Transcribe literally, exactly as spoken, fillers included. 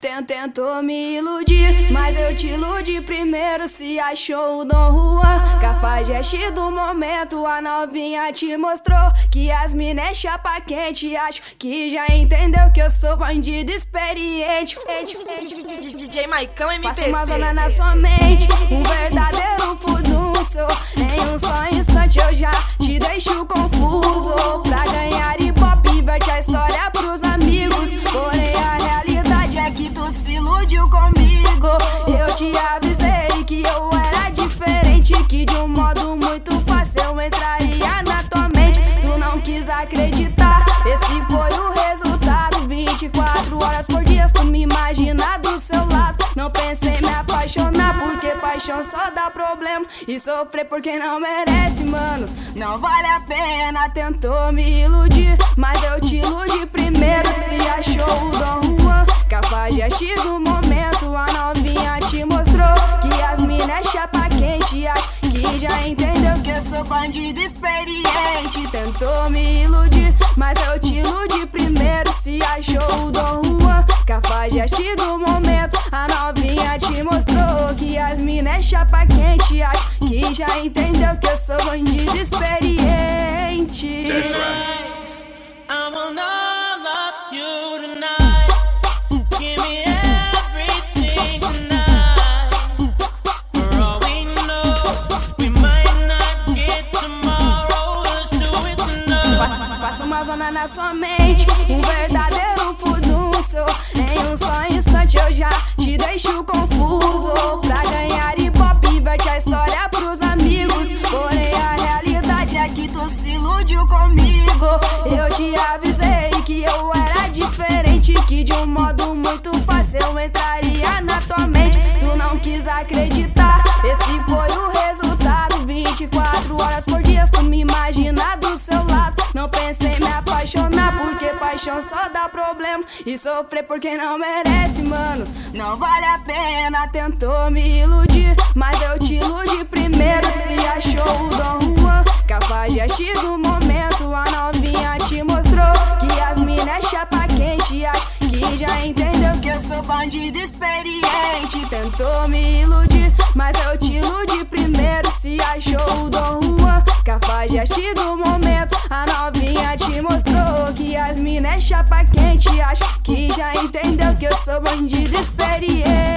Tentou me iludir, mas eu te iludi primeiro. Se achou o Dom Juan, cafajeste do momento. A novinha te mostrou que as mina é chapa quente. Acho que já entendeu que eu sou bandido experiente. D J Maicão M P C. Faço uma zona na sua mente, um verdadeiro furdunço. Em um só instante eu já te deixo confuso. Pra ganhar hip-hop, verte a história pros amigos. Porém a realidade é que tu se iludiu comigo. Eu te avisei que eu era diferente, que de um modo muito fácil eu entraria na tua mente. Tu não quis acreditar, esse foi o resultado. Vinte e quatro horas por dia tu me imagina do seu lado. Não pensei em me apaixonar, porque paixão só dá problema. E sofrer por quem não merece, mano, não vale a pena. Tentou me iludir, mas eu te iludi primeiro. Se achou o Dom Juan, cafajeste do momento. A novinha te mostrou que as mina é chapa quente. Acho que já entendeu que eu sou bandido experiente. Tentou me iludir, mas eu te iludi primeiro. Se achou o Dom Juan, cafajeste do momento. A novinha te mostrou que as mina é chapa quente. Acho que já entendeu que eu sou bandido experiente. That's right. I want all of you tonight. Give me everything tonight. For all we know, we might not get tomorrow. Let's do it tonight. Faço uma zona na sua mente, um verdadeiro furdunço. Em um só instante eu já te deixo confuso. Pra ganhar hip-hop, verte a história pros amigos. Porém a realidade é que tu se iludiu comigo. Eu te avisei que eu era diferente, que de um modo muito fácil eu entraria na tua mente. Tu não quis acreditar, esse foi o resultado. Vinte e quatro horas por dia tu me imagina do seu lado. Não pensei em me apaixonar, porque paixão só dá problema. E sofrer por quem não merece, mano, não vale a pena. Tentou me iludir, mas eu te iludi primeiro. Se achou o Dom Juan, cafajeste do momento. A novinha te mostrou que as mina é chapa quente. Acho que já entendeu que eu sou bandido experiente. Tentou me iludir, mas eu te iludi primeiro. Se achou o Dom Juan, cafajeste do momento. A novinha te mostrou que as mina é chapa quente. Acho que já entendeu que eu sou bandido experiente.